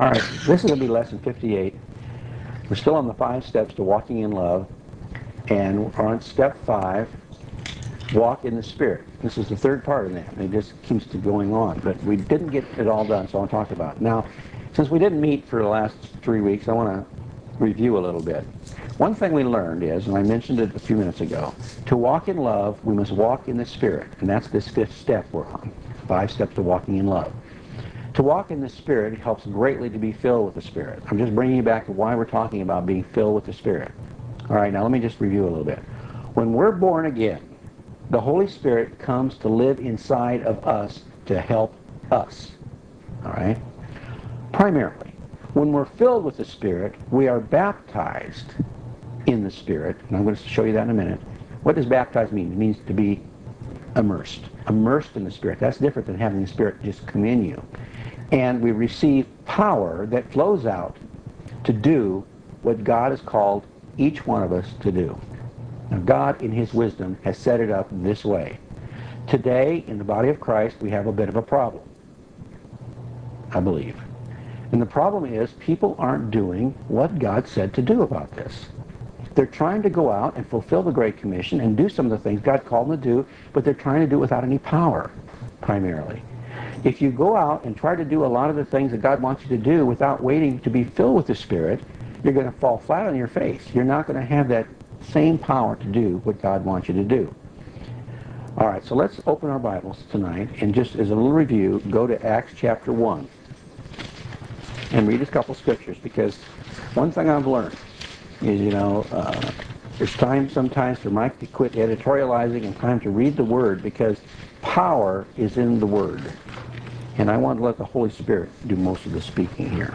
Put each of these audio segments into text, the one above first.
All right, this is going to be lesson 58. We're still on the 5 steps to walking in love, and we're on step 5, walk in the Spirit. This is the third part of that, and it just keeps going on. But we didn't get it all done, so I'll talk about it. Now, since we didn't meet for the last 3 weeks, I want to review a little bit. One thing we learned is, and I mentioned it a few minutes ago, to walk in love, we must walk in the Spirit. And that's this 5th step we're on, 5 steps to walking in love. To walk in the Spirit helps greatly to be filled with the Spirit. I'm just bringing you back to why we're talking about being filled with the Spirit. All right, now let me just review a little bit. When we're born again, the Holy Spirit comes to live inside of us to help us. All right? Primarily. When we're filled with the Spirit, we are baptized in the Spirit. And I'm going to show you that in a minute. What does baptized mean? It means to be immersed. Immersed in the Spirit. That's different than having the Spirit just come in you. And we receive power that flows out to do what God has called each one of us to do. Now, God, in His wisdom, has set it up this way. Today, in the body of Christ, we have a bit of a problem, I believe. And the problem is people aren't doing what God said to do about this. They're trying to go out and fulfill the Great Commission and do some of the things God called them to do, but they're trying to do it without any power, primarily. If you go out and try to do a lot of the things that God wants you to do without waiting to be filled with the Spirit, you're going to fall flat on your face. You're not going to have that same power to do what God wants you to do. All right, so let's open our Bibles tonight, and just as a little review, go to Acts chapter 1 and read a couple scriptures, because one thing I've learned is, there's time sometimes for Mike to quit editorializing and time to read the Word, because power is in the Word. And I want to let the Holy Spirit do most of the speaking here.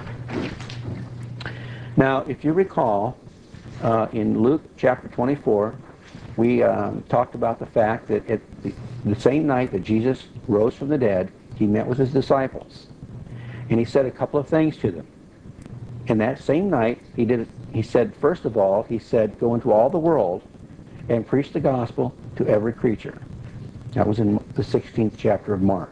Now, if you recall, in Luke chapter 24, we talked about the fact that at the same night that Jesus rose from the dead, He met with His disciples. And He said a couple of things to them. And that same night, He said, first of all, He said, go into all the world and preach the gospel to every creature. That was in the 16th chapter of Mark.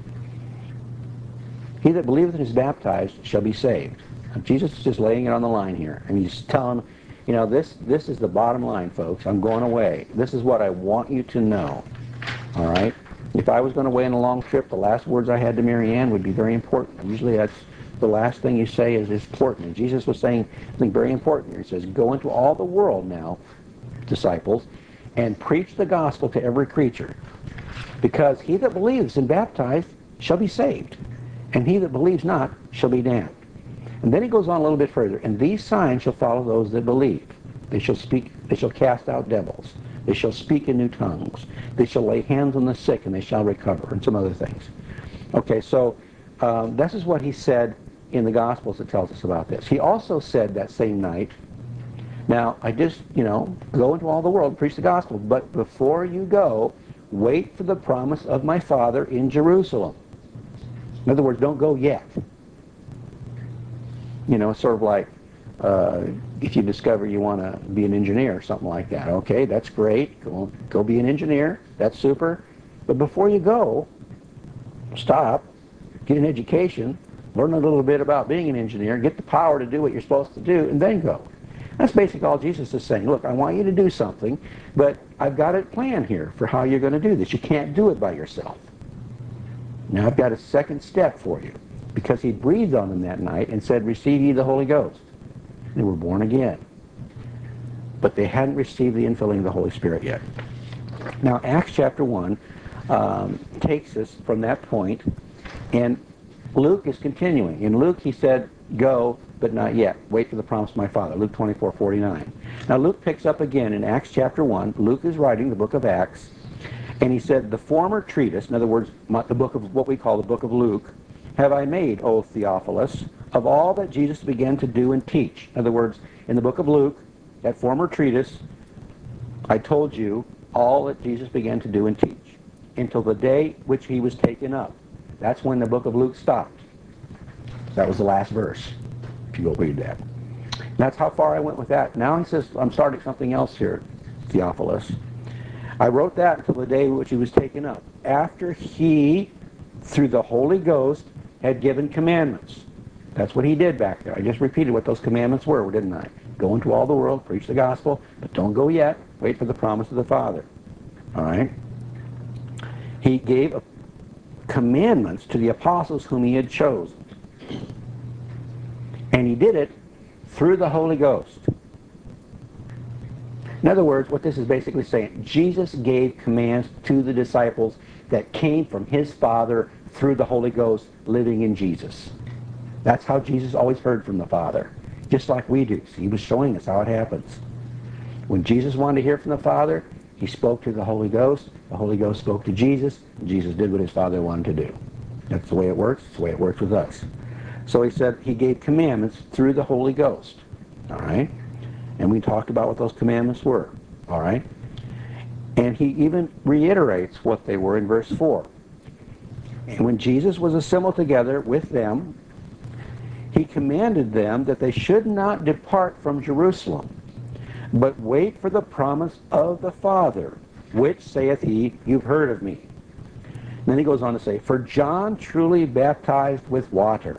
He that believeth and is baptized shall be saved. Now, Jesus is just laying it on the line here. And He's telling them, this is the bottom line, folks. I'm going away. This is what I want you to know. All right? If I was going away on a long trip, the last words I had to Mary Ann would be very important. Usually that's the last thing you say is important. And Jesus was saying something very important here. He says, go into all the world now, disciples, and preach the gospel to every creature. Because he that believes and baptized shall be saved, and he that believes not shall be damned. And then he goes on a little bit further. And these signs shall follow those that believe. They shall speak, they shall cast out devils. They shall speak in new tongues. They shall lay hands on the sick, and they shall recover, and some other things. Okay, so this is what he said in the Gospels that tells us about this. He also said that same night, now, I just, go into all the world and preach the gospel, but before you go, wait for the promise of my Father in Jerusalem. In other words, don't go yet. Sort of like if you discover you want to be an engineer or something like that. Okay, that's great. Go be an engineer. That's super. But before you go, stop, get an education, learn a little bit about being an engineer, get the power to do what you're supposed to do, and then go. That's basically all Jesus is saying. Look, I want you to do something, but I've got a plan here for how you're going to do this. You can't do it by yourself. Now I've got a second step for you, because he breathed on them that night and said, receive ye the Holy Ghost. They were born again. But they hadn't received the infilling of the Holy Spirit yet. Now Acts chapter 1 takes us from that point, and Luke is continuing. In Luke he said, go, but not yet. Wait for the promise of my Father. Luke 24:49. Now Luke picks up again in Acts chapter 1. Luke is writing the book of Acts, and he said, the former treatise, in other words, the book of what we call the book of Luke, have I made, O Theophilus, of all that Jesus began to do and teach. In other words, in the book of Luke, that former treatise, I told you all that Jesus began to do and teach, until the day which he was taken up. That's when the book of Luke stopped. That was the last verse, if you go read that. That's how far I went with that. Now he says, I'm starting something else here, Theophilus. I wrote that until the day which he was taken up, after he, through the Holy Ghost, had given commandments. That's what he did back there. I just repeated what those commandments were, didn't I? Go into all the world, preach the gospel, but don't go yet. Wait for the promise of the Father. All right? He gave commandments to the apostles whom he had chosen. And he did it through the Holy Ghost. In other words, what this is basically saying, Jesus gave commands to the disciples that came from his Father through the Holy Ghost living in Jesus. That's how Jesus always heard from the Father, just like we do. So he was showing us how it happens. When Jesus wanted to hear from the Father, he spoke to the Holy Ghost spoke to Jesus, and Jesus did what his Father wanted to do. That's the way it works. It's the way it works with us. So he said he gave commandments through the Holy Ghost. All right? And we talked about what those commandments were. All right? And he even reiterates what they were in verse 4. And when Jesus was assembled together with them, he commanded them that they should not depart from Jerusalem, but wait for the promise of the Father, which saith he, you've heard of me. And then he goes on to say, for John truly baptized with water,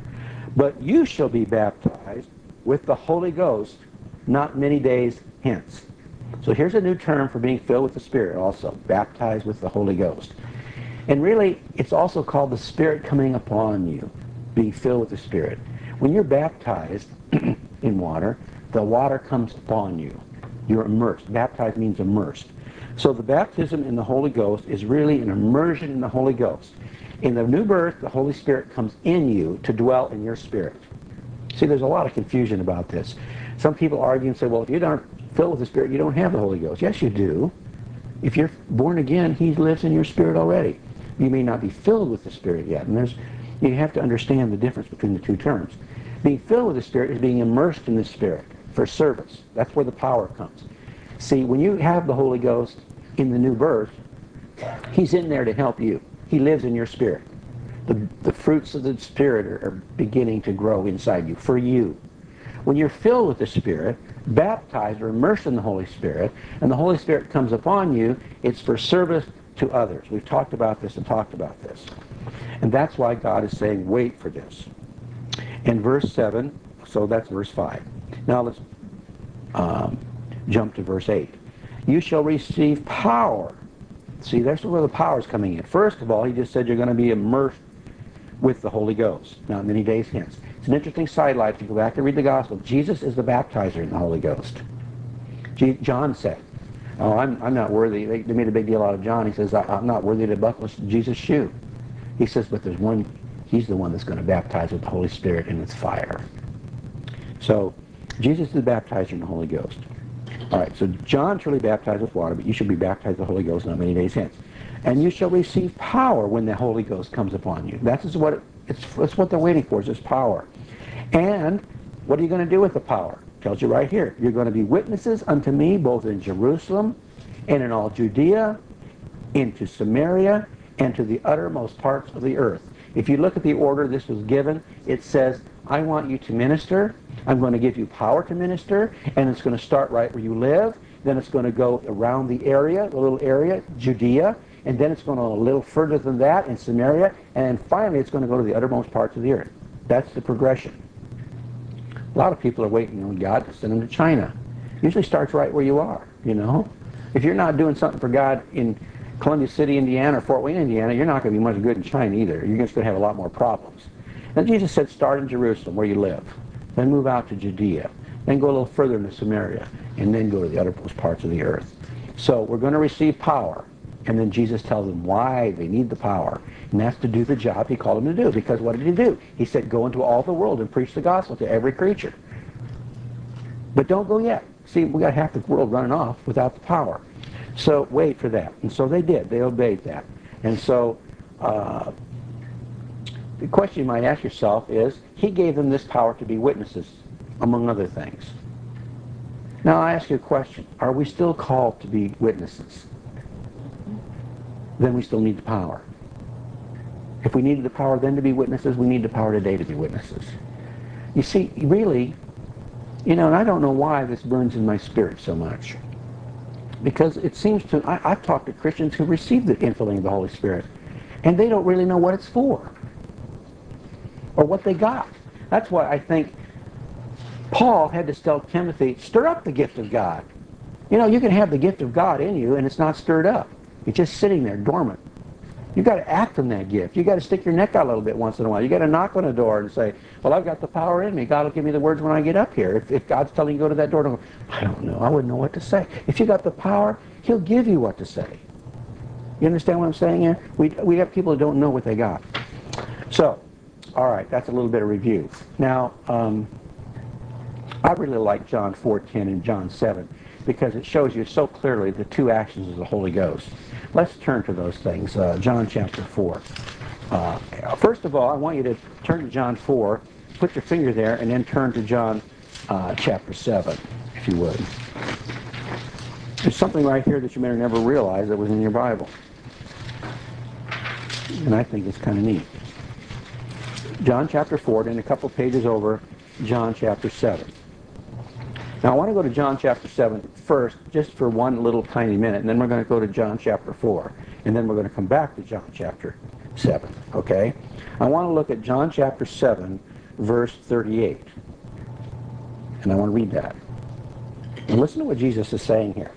but you shall be baptized with the Holy Ghost not many days hence. So here's a new term for being filled with the Spirit also, baptized with the Holy Ghost. And really, it's also called the Spirit coming upon you, being filled with the Spirit. When you're baptized in water, the water comes upon you. You're immersed. Baptized means immersed. So the baptism in the Holy Ghost is really an immersion in the Holy Ghost. In the new birth, the Holy Spirit comes in you to dwell in your spirit. See, there's a lot of confusion about this. Some people argue and say, well, if you aren't filled with the Spirit, you don't have the Holy Ghost. Yes, you do. If you're born again, he lives in your spirit already. You may not be filled with the Spirit yet. And you have to understand the difference between the two terms. Being filled with the Spirit is being immersed in the Spirit for service. That's where the power comes. See, when you have the Holy Ghost in the new birth, he's in there to help you. He lives in your spirit. The fruits of the Spirit are beginning to grow inside you, for you. When you're filled with the Spirit, baptized or immersed in the Holy Spirit, and the Holy Spirit comes upon you, it's for service to others. We've talked about this and talked about this. And that's why God is saying, wait for this. In verse 7, so that's verse 5. Now let's jump to verse 8. You shall receive power. See, that's where the power is coming in. First of all, he just said you're going to be immersed with the Holy Ghost, not many days hence. It's an interesting sidelight. If you go back and read the Gospel, Jesus is the baptizer in the Holy Ghost. John said, oh, I'm not worthy. They made a big deal out of John. He says, I'm not worthy to buckle Jesus' shoe. He says, but there's one, he's the one that's going to baptize with the Holy Spirit and with fire. So, Jesus is the baptizer in the Holy Ghost. All right, so John truly baptized with water, but you shall be baptized with the Holy Ghost not many days hence. And you shall receive power when the Holy Ghost comes upon you. That's what they're waiting for, is this power. And what are you going to do with the power? It tells you right here. You're going to be witnesses unto me both in Jerusalem and in all Judea, into Samaria, and to the uttermost parts of the earth. If you look at the order this was given, it says, I want you to minister. I'm going to give you power to minister, and it's going to start right where you live. Then it's going to go around the area, the little area, Judea, and then it's going to go a little further than that in Samaria, and then finally it's going to go to the uttermost parts of the earth. That's the progression. A lot of people are waiting on God to send them to China. Usually starts right where you are, you know. If you're not doing something for God in Columbia City, Indiana, or Fort Wayne, Indiana, you're not going to be much good in China either. You're just going to have a lot more problems. And Jesus said, start in Jerusalem, where you live. Then move out to Judea. Then go a little further into Samaria. And then go to the uttermost parts of the earth. So we're going to receive power. And then Jesus tells them why they need the power. And that's to do the job he called them to do. Because what did he do? He said, go into all the world and preach the gospel to every creature. But don't go yet. See, we got half the world running off without the power. So wait for that. And so they did. They obeyed that. And so the question you might ask yourself is, he gave them this power to be witnesses, among other things. Now I ask you a question. Are we still called to be witnesses? Then we still need the power. If we needed the power then to be witnesses, we need the power today to be witnesses. You see, really, you know, and I don't know why this burns in my spirit so much. Because it seems to, I've talked to Christians who received the infilling of the Holy Spirit, and they don't really know what it's for, or what they got. That's why I think Paul had to tell Timothy, stir up the gift of God. You know, you can have the gift of God in you and it's not stirred up. It's just sitting there dormant. You've got to act on that gift. You've got to stick your neck out a little bit once in a while. You've got to knock on a door and say, well, I've got the power in me. God will give me the words when I get up here. If God's telling you to go to that door, don't go, I don't know. I wouldn't know what to say. If you got the power, He'll give you what to say. You understand what I'm saying here? We have people who don't know what they got. So, all right, that's a little bit of review. Now, I really like John 4:10 and John 7 because it shows you so clearly the two actions of the Holy Ghost. Let's turn to those things. John chapter 4. First of all, I want you to turn to John 4, put your finger there, and then turn to John chapter 7, if you would. There's something right here that you may have never realized that was in your Bible. And I think it's kind of neat. John chapter 4, then a couple pages over, John chapter 7. Now I want to go to John chapter 7 first, just for one little tiny minute, and then we're going to go to John chapter 4, and then we're going to come back to John chapter 7, okay? I want to look at John chapter 7, verse 38, and I want to read that. And listen to what Jesus is saying here.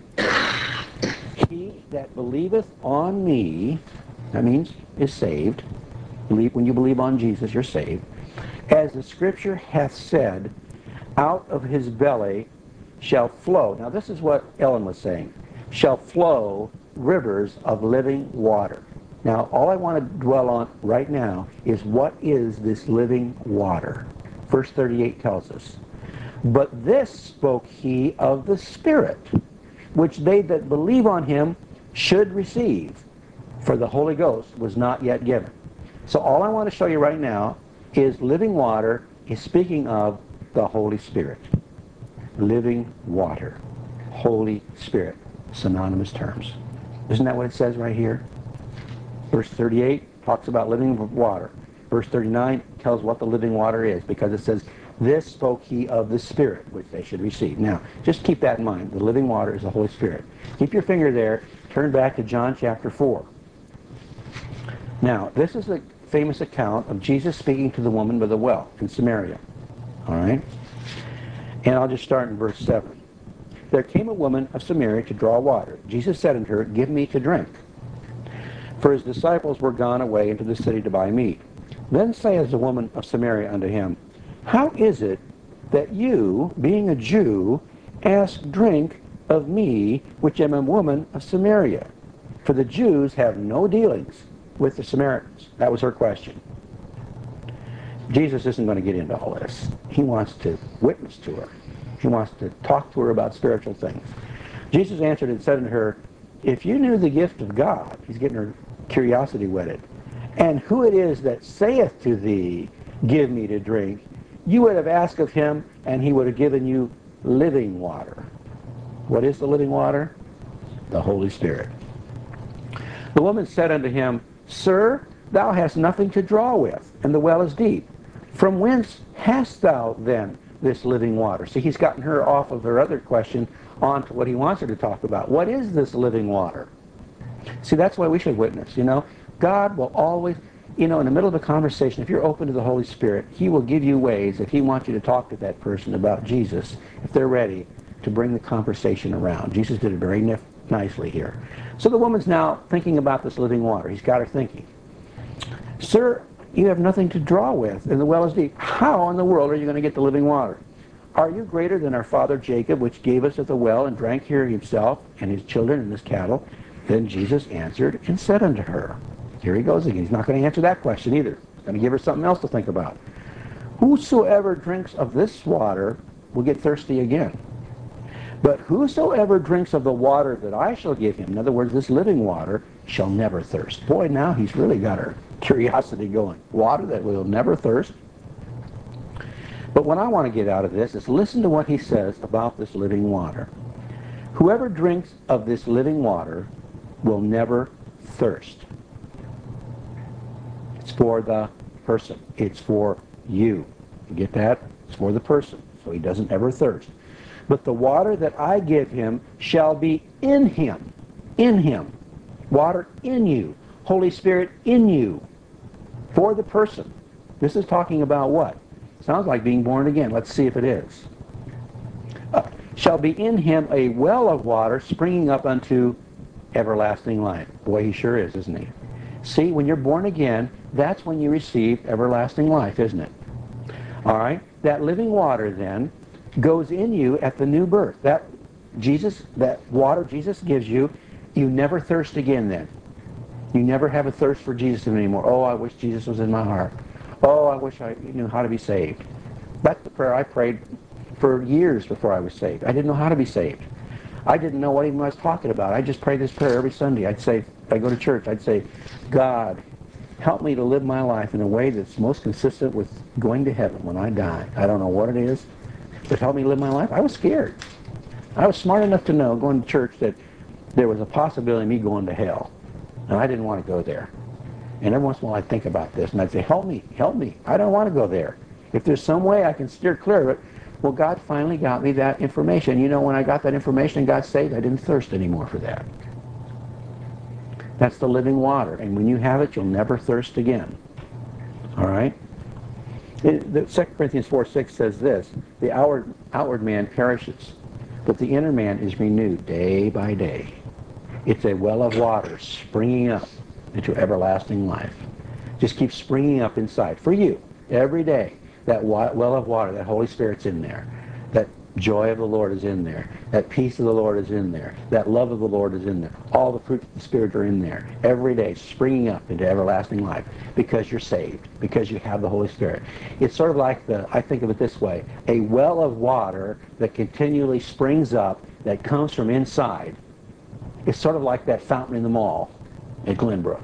He that believeth on me, that means is saved. When you believe on Jesus, you're saved. As the Scripture hath said, out of his belly shall flow. Now this is what Ellen was saying. Shall flow rivers of living water. Now all I want to dwell on right now is what is this living water? Verse 38 tells us. But this spoke he of the Spirit, which they that believe on him should receive. For the Holy Ghost was not yet given. So all I want to show you right now is living water is speaking of the Holy Spirit. Living water. Holy Spirit. Synonymous terms. Isn't that what it says right here? Verse 38 talks about living water. Verse 39 tells what the living water is because it says, this spoke he of the Spirit, which they should receive. Now, just keep that in mind. The living water is the Holy Spirit. Keep your finger there. Turn back to John chapter 4. Now, this is a famous account of Jesus speaking to the woman by the well in Samaria. All right? And I'll just start in verse 7. There came a woman of Samaria to draw water. Jesus said unto her, give me to drink. For his disciples were gone away into the city to buy meat. Then saith the woman of Samaria unto him, how is it that you, being a Jew, ask drink of me, which am a woman of Samaria? For the Jews have no dealings with the Samaritans. That was her question. Jesus isn't going to get into all this. He wants to witness to her. He wants to talk to her about spiritual things. Jesus answered and said unto her, if you knew the gift of God, he's getting her curiosity whetted, and who it is that saith to thee, give me to drink, you would have asked of him, and he would have given you living water. What is the living water? The Holy Spirit. The woman said unto him, Sir, thou hast nothing to draw with, and the well is deep. From whence hast thou then this living water? See, he's gotten her off of her other question on to what he wants her to talk about. What is this living water? See, that's why we should witness, you know. God will always, you know, in the middle of a conversation, if you're open to the Holy Spirit, he will give you ways, if he wants you to talk to that person about Jesus, if they're ready, to bring the conversation around. Jesus did it very nicely here. So the woman's now thinking about this living water. He's got her thinking. Sir, you have nothing to draw with, and the well is deep. How in the world are you going to get the living water? Are you greater than our father Jacob, which gave us at the well, and drank here himself, and his children, and his cattle? Then Jesus answered and said unto her, here he goes again. He's not going to answer that question either. He's going to give her something else to think about. Whosoever drinks of this water will get thirsty again. But whosoever drinks of the water that I shall give him, in other words, this living water, shall never thirst. Boy, now he's really got her curiosity going. Water that will never thirst. But what I want to get out of this is listen to what he says about this living water. Whoever drinks of this living water will never thirst. It's for the person. It's for you. You get that? It's for the person. So he doesn't ever thirst. But the water that I give him shall be in him. In him. Water in you. Holy Spirit in you. For the person. This is talking about what? Sounds like being born again. Let's see if it is. Shall be in him a well of water springing up unto everlasting life. Boy, he sure is, isn't he? See, when you're born again, that's when you receive everlasting life, isn't it? All right? That living water then goes in you at the new birth. That water Jesus gives you, you never thirst again then. You never have a thirst for Jesus anymore. Oh, I wish Jesus was in my heart. Oh, I wish I knew how to be saved. That's the prayer I prayed for years before I was saved. I didn't know how to be saved. I didn't know what even I was talking about. I just prayed this prayer every Sunday. I'd say, I go to church, I'd say, God, help me to live my life in a way that's most consistent with going to heaven when I die. I don't know what it is, but help me live my life. I was scared. I was smart enough to know, going to church, that there was a possibility of me going to hell. And I didn't want to go there. And every once in a while I'd think about this, and I'd say, help me. I don't want to go there. If there's some way I can steer clear of it, well, God finally got me that information. You know, when I got that information and got saved, I didn't thirst anymore for that. That's the living water. And when you have it, you'll never thirst again. All right? 2 Corinthians 4:6 says this, the outward man perishes, but the inner man is renewed day by day. It's a well of water springing up into everlasting life. Just keep springing up inside for you every day. That well of water, that Holy Spirit's in there. That joy of the Lord is in there. That peace of the Lord is in there. That love of the Lord is in there. All the fruits of the Spirit are in there. Every day springing up into everlasting life because you're saved, because you have the Holy Spirit. It's sort of like I think of it this way, a well of water that continually springs up, that comes from inside. It's sort of like that fountain in the mall at Glenbrook.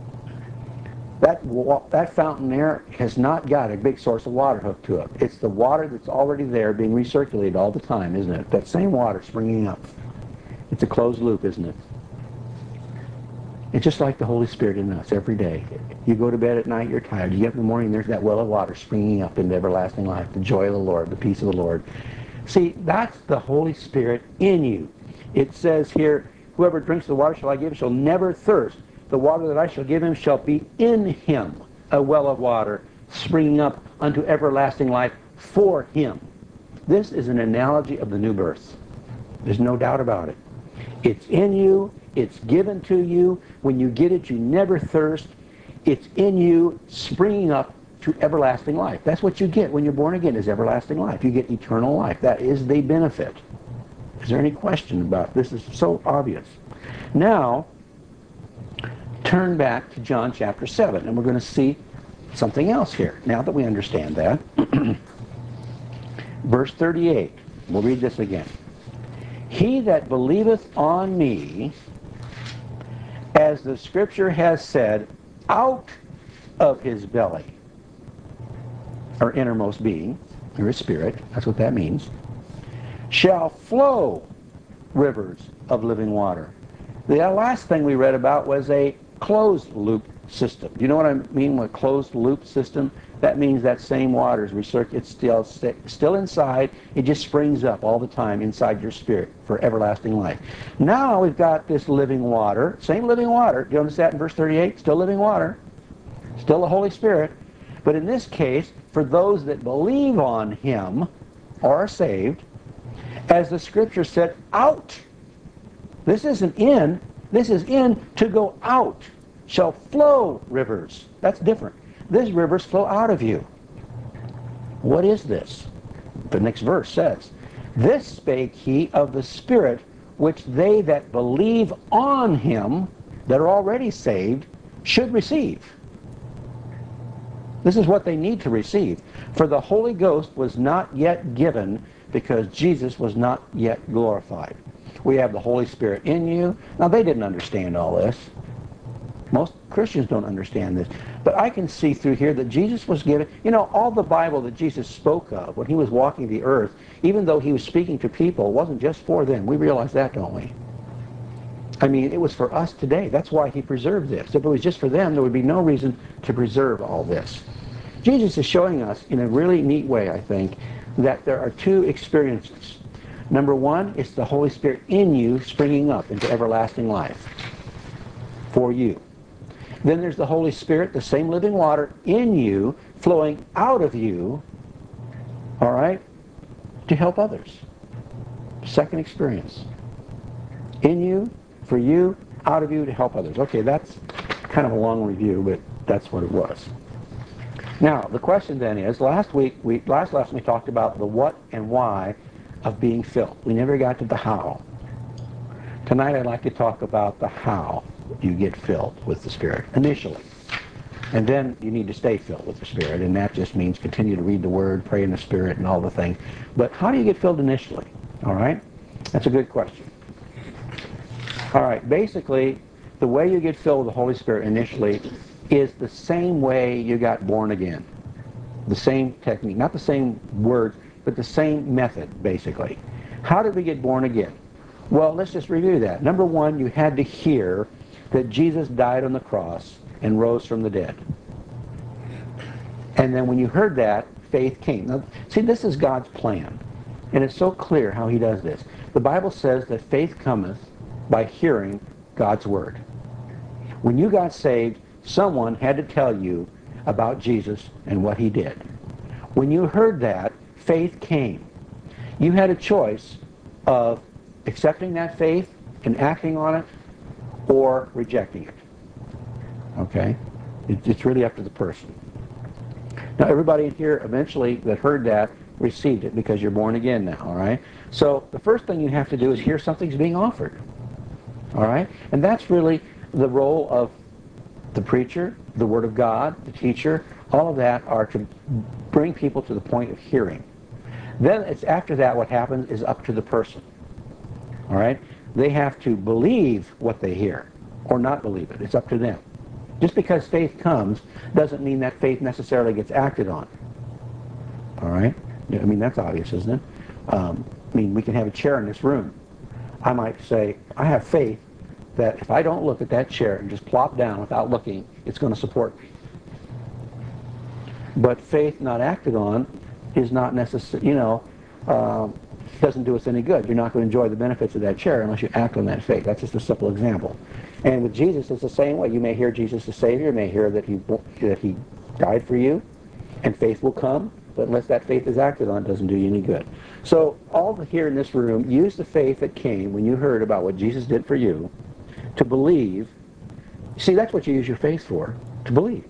That fountain there has not got a big source of water hooked to it. It's the water that's already there being recirculated all the time, isn't it? That same water springing up. It's a closed loop, isn't it? It's just like the Holy Spirit in us every day. You go to bed at night, you're tired. You get up in the morning, there's that well of water springing up into everlasting life, the joy of the Lord, the peace of the Lord. See, that's the Holy Spirit in you. It says here, whoever drinks the water shall I give shall never thirst. The water that I shall give him shall be in him a well of water springing up unto everlasting life for him. This is an analogy of the new birth. There's no doubt about it. It's in you. It's given to you. When you get it, you never thirst. It's in you, springing up to everlasting life. That's what you get when you're born again, is everlasting life. You get eternal life. That is the benefit. Is there any question about this? This is so obvious. Now, turn back to John chapter 7, and we're going to see something else here, now that we understand that. Verse 38, we'll read this again. He that believeth on me, as the Scripture has said, out of his belly, or innermost being, or his spirit, that's what that means, shall flow rivers of living water. The last thing we read about was a closed loop system. Do you know what I mean with closed loop system? That means that same water is it's still inside. It just springs up all the time inside your spirit for everlasting life. Now we've got this living water, same living water. Do you notice that in verse 38? Still living water, still the Holy Spirit. But in this case, for those that believe on him or are saved, as the Scripture said, out. This isn't in. This is in to go out. Shall flow rivers. That's different. These rivers flow out of you. What is this? The next verse says, this spake he of the Spirit, which they that believe on him, that are already saved, should receive. This is what they need to receive. For the Holy Ghost was not yet given, because Jesus was not yet glorified. We have the Holy Spirit in you. Now, they didn't understand all this. Most Christians don't understand this. But I can see through here that Jesus was given, all the Bible that Jesus spoke of when he was walking the earth, even though he was speaking to people, it wasn't just for them. We realize that, don't we? I mean, it was for us today. That's why he preserved this. If it was just for them, there would be no reason to preserve all this. Jesus is showing us in a really neat way, I think, that there are two experiences. Number one, it's the Holy Spirit in you springing up into everlasting life for you. Then there's the Holy Spirit, the same living water in you, flowing out of you All right? To help others. Second experience. In you, for you, out of you, to help others. Okay, that's kind of a long review, but that's what it was. Now, the question then is, last lesson we talked about the what and why of being filled. We never got to the how. Tonight I'd like to talk about the how you get filled with the Spirit initially. And then you need to stay filled with the Spirit, and that just means continue to read the Word, pray in the Spirit, and all the things. But how do you get filled initially? All right? That's a good question. All right, basically, the way you get filled with the Holy Spirit initially is the same way you got born again. The same technique, not the same words, but the same method, basically. How did we get born again? Well, let's just review that. Number one, you had to hear that Jesus died on the cross and rose from the dead. And then when you heard that, faith came. Now, see, this is God's plan. And it's so clear how he does this. The Bible says that faith cometh by hearing God's word. When you got saved, someone had to tell you about Jesus and what he did. When you heard that, faith came. You had a choice of accepting that faith and acting on it or rejecting it. Okay? It's really up to the person. Now, everybody in here eventually that heard that received it because you're born again now, all right? So the first thing you have to do is hear something's being offered, all right? And that's really the role of the preacher, the Word of God, the teacher. All of that are to bring people to the point of hearing. Then it's after that what happens is up to the person, all right? They have to believe what they hear or not believe it. It's up to them. Just because faith comes doesn't mean that faith necessarily gets acted on. All right? I mean, that's obvious, isn't it? I mean, we can have a chair in this room. I might say, I have faith that if I don't look at that chair and just plop down without looking, it's going to support me. But faith not acted on is not necessary, doesn't do us any good. You're not going to enjoy the benefits of that chair unless you act on that faith. That's just a simple example. And with Jesus, it's the same way. You may hear Jesus the Savior, you may hear that he died for you, and faith will come, but unless that faith is acted on, it doesn't do you any good. So all here in this room, use the faith that came when you heard about what Jesus did for you to believe. See, that's what you use your faith for, to believe.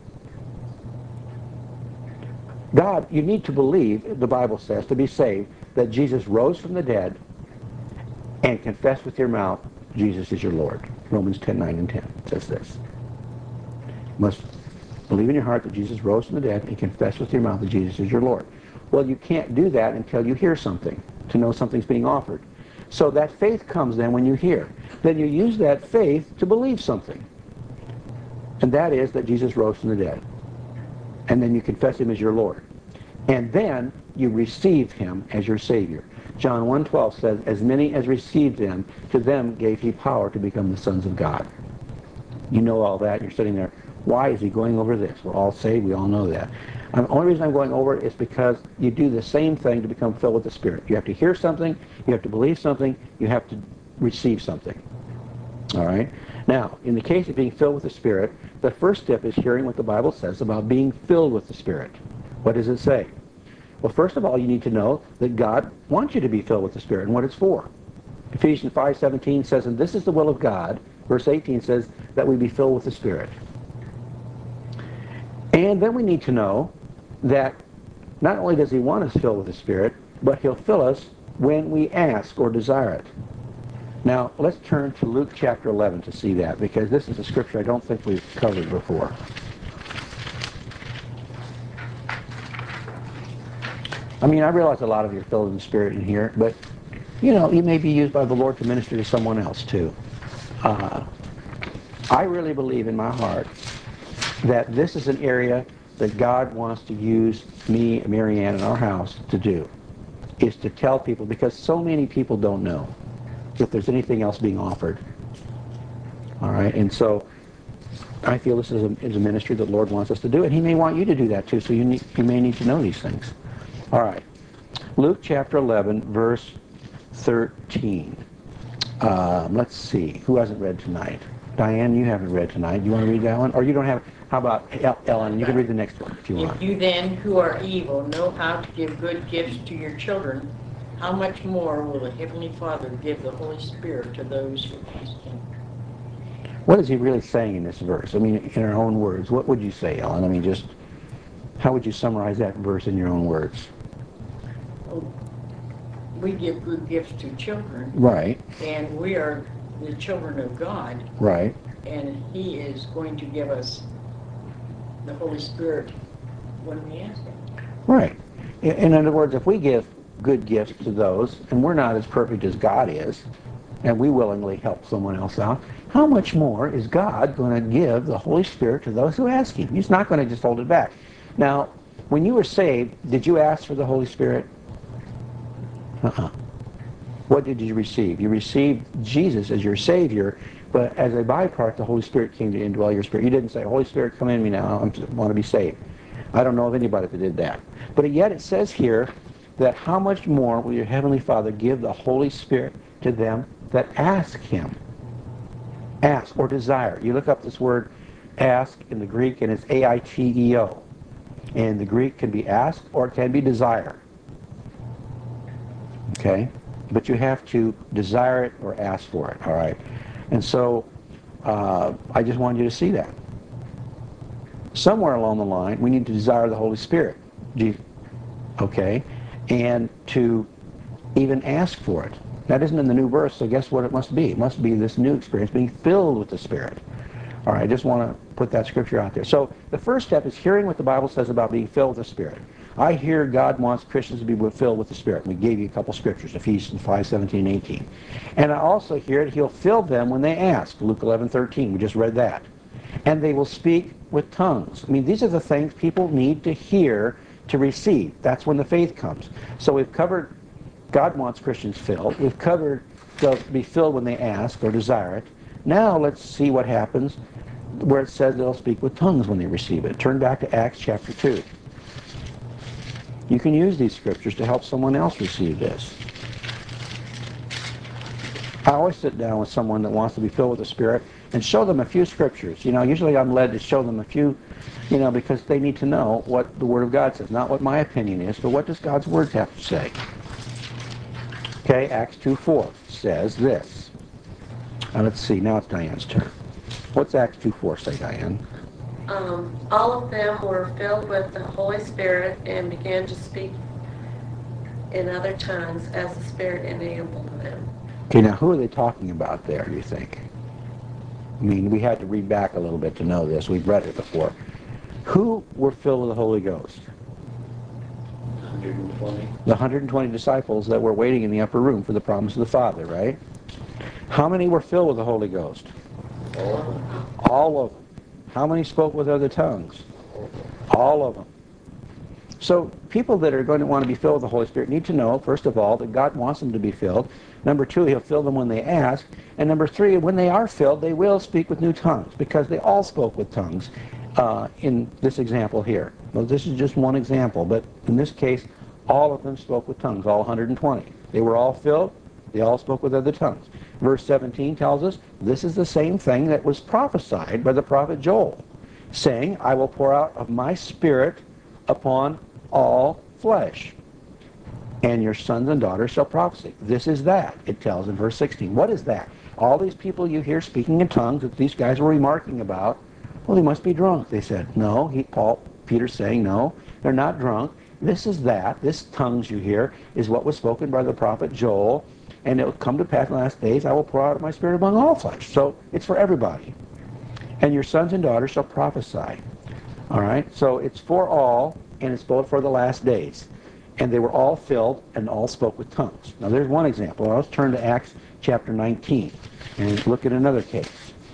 God, you need to believe, the Bible says, to be saved, that Jesus rose from the dead, and confess with your mouth Jesus is your Lord. Romans 10:9 and 10 says this. You must believe in your heart that Jesus rose from the dead and confess with your mouth that Jesus is your Lord. Well, you can't do that until you hear something, to know something's being offered. So that faith comes then when you hear. Then you use that faith to believe something. And that is that Jesus rose from the dead. And then you confess him as your Lord. And then you receive him as your Savior. John 1:12 says, as many as received him, to them gave he power to become the sons of God. You know all that. You're sitting there. Why is he going over this? We're all saved. We all know that. And the only reason I'm going over it is because you do the same thing to become filled with the Spirit. You have to hear something. You have to believe something. You have to receive something. All right? Now, in the case of being filled with the Spirit, the first step is hearing what the Bible says about being filled with the Spirit. What does it say? Well, first of all, you need to know that God wants you to be filled with the Spirit and what it's for. Ephesians 5:17 says, and this is the will of God. Verse 18 says that we be filled with the Spirit. And then we need to know that not only does he want us filled with the Spirit, but he'll fill us when we ask or desire it. Now, let's turn to Luke chapter 11 to see that, because this is a scripture I don't think we've covered before. I mean, I realize a lot of you are filled with the Spirit in here, but, you may be used by the Lord to minister to someone else, too. I really believe in my heart that this is an area that God wants to use me and Mary Ann in our house to do, is to tell people, because so many people don't know if there's anything else being offered. All right, and so I feel this is a ministry that the Lord wants us to do, and he may want you to do that too, so you may need to know these things. All right, Luke chapter 11, verse 13. Let's see, who hasn't read tonight? Diane, you haven't read tonight. You want to read that one? Or you don't have, How about Ellen? You can read the next one if you want. If you then, who are evil, know how to give good gifts to your children, how much more will the Heavenly Father give the Holy Spirit to those who ask Him? What is he really saying in this verse? I mean, in our own words, what would you say, Ellen? I mean, just how would you summarize that verse in your own words? Oh, we give good gifts to children. Right. And we are the children of God. Right. And He is going to give us the Holy Spirit when we ask Him. Right. In other words, if we give good gifts to those, and we're not as perfect as God is, and we willingly help someone else out, how much more is God going to give the Holy Spirit to those who ask Him? He's not going to just hold it back. Now, when you were saved, did you ask for the Holy Spirit? What did you receive? You received Jesus as your Savior, but as a byproduct, the Holy Spirit came to indwell your spirit. You didn't say, Holy Spirit, come in me now, I want to be saved. I don't know of anybody that did that. But yet it says here that how much more will your Heavenly Father give the Holy Spirit to them that ask Him? Ask or desire. You look up this word ask in the Greek, and it's A-I-T-E-O. And the Greek can be ask or it can be desire. Okay? But you have to desire it or ask for it, all right? And so I just wanted you to see that. Somewhere along the line, we need to desire the Holy Spirit. Okay? And to even ask for it. That isn't in the new verse, so guess what it must be? It must be this new experience, being filled with the Spirit. All right, I just want to put that scripture out there. So the first step is hearing what the Bible says about being filled with the Spirit. I hear God wants Christians to be filled with the Spirit. We gave you a couple scriptures, Ephesians 5:17 and 18. And I also hear that He'll fill them when they ask, Luke 11:13. We just read that. And they will speak with tongues. I mean, these are the things people need to hear to receive. That's when the faith comes. So we've covered God wants Christians filled. We've covered they'll be filled when they ask or desire it. Now let's see what happens where it says they'll speak with tongues when they receive it. Turn back to Acts chapter 2. You can use these scriptures to help someone else receive this. I always sit down with someone that wants to be filled with the Spirit and show them a few scriptures. You know, usually I'm led to show them a few, you know, because they need to know what the Word of God says. Not what my opinion is, but what does God's Word have to say. Okay, Acts 2:4 says this. Now let's see, now it's Diane's turn. What's Acts 2:4 say, Diane? All of them were filled with the Holy Spirit and began to speak in other tongues as the Spirit enabled them. Okay, now who are they talking about there, do you think? I mean, we had to read back a little bit to know this. We've read it before. Who were filled with the Holy Ghost? 120. The 120 disciples that were waiting in the upper room for the promise of the Father, right? How many were filled with the Holy Ghost? All of them. All of them. How many spoke with other tongues? All of them. So people that are going to want to be filled with the Holy Spirit need to know, first of all, that God wants them to be filled. Number two, He'll fill them when they ask. And number three, when they are filled, they will speak with new tongues, because they all spoke with tongues in this example here. Well, this is just one example, but in this case, all of them spoke with tongues, all 120. They were all filled. They all spoke with other tongues. Verse 17 tells us this is the same thing that was prophesied by the prophet Joel, saying, I will pour out of my Spirit upon all flesh, and your sons and daughters shall prophesy. This is that, it tells in verse 16. What is that? All these people you hear speaking in tongues that these guys were remarking about, well, they must be drunk. They said, no, Peter's saying, no, they're not drunk. This is that. This tongues you hear is what was spoken by the prophet Joel, and it will come to pass in the last days, I will pour out of my Spirit among all flesh. So it's for everybody. And your sons and daughters shall prophesy. All right? So it's for all, and it's both for the last days. And they were all filled and all spoke with tongues. Now there's one example. Let's turn to Acts chapter 19 and look at another case.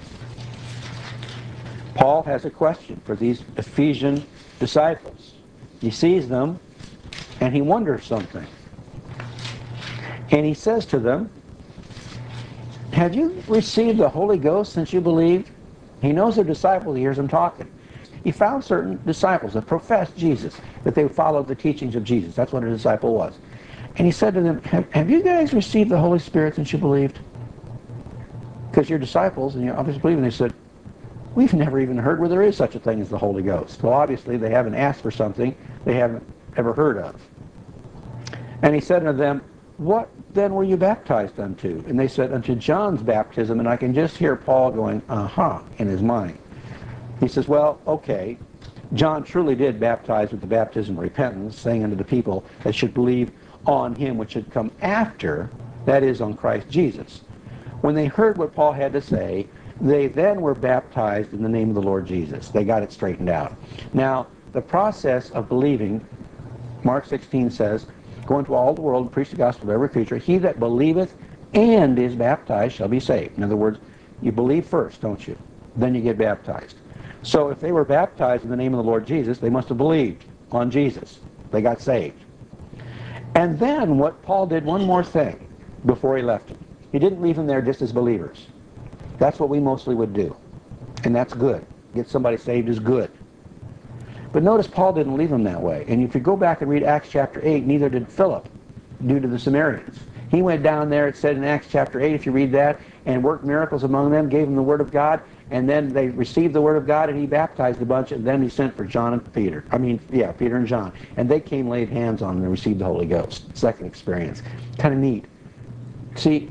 Paul has a question for these Ephesian disciples. He sees them and he wonders something. And he says to them, have you received the Holy Ghost since you believed? He knows they're disciples. He hears them talking. He found certain disciples that professed Jesus, that they followed the teachings of Jesus. That's what a disciple was. And he said to them, have you guys received the Holy Spirit since you believed? Because you're disciples and you're obviously believing. They said, we've never even heard where there is such a thing as the Holy Ghost. Well, obviously they haven't asked for something they haven't ever heard of. And he said unto them, what then were you baptized unto? And they said, unto John's baptism. And I can just hear Paul going, in his mind. He says, well, okay, John truly did baptize with the baptism of repentance, saying unto the people that should believe on him which should come after, that is, on Christ Jesus. When they heard what Paul had to say, they then were baptized in the name of the Lord Jesus. They got it straightened out. Now, the process of believing, Mark 16 says, go into all the world and preach the gospel to every creature. He that believeth and is baptized shall be saved. In other words, you believe first, don't you? Then you get baptized. So if they were baptized in the name of the Lord Jesus, they must have believed on Jesus. They got saved. And then what Paul did one more thing before he left them. He didn't leave them there just as believers. That's what we mostly would do. And that's good. Get somebody saved is good. But notice Paul didn't leave them that way. And if you go back and read Acts chapter 8, neither did Philip due to the Samaritans. He went down there, it said in Acts chapter 8, if you read that, and worked miracles among them, gave them the word of God, and then they received the word of God, and he baptized a bunch, and then he sent for John and Peter. Peter and John. And they came, laid hands on them, and received the Holy Ghost. Second experience. Kind of neat. See,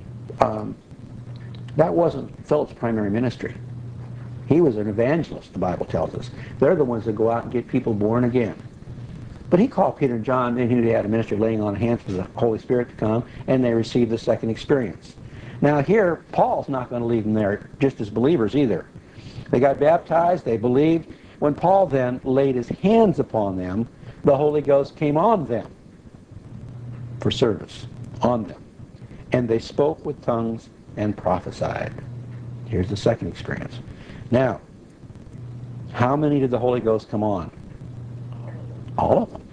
that wasn't Philip's primary ministry. He was an evangelist, the Bible tells us. They're the ones that go out and get people born again. But he called Peter and John, and he had a ministry of laying on hands for the Holy Spirit to come, and they received the second experience. Now here, Paul's not going to leave them there just as believers either. They got baptized, they believed. When Paul then laid his hands upon them, the Holy Ghost came on them for service, on them. And they spoke with tongues and prophesied. Here's the second experience. Now, how many did the Holy Ghost come on? All of them.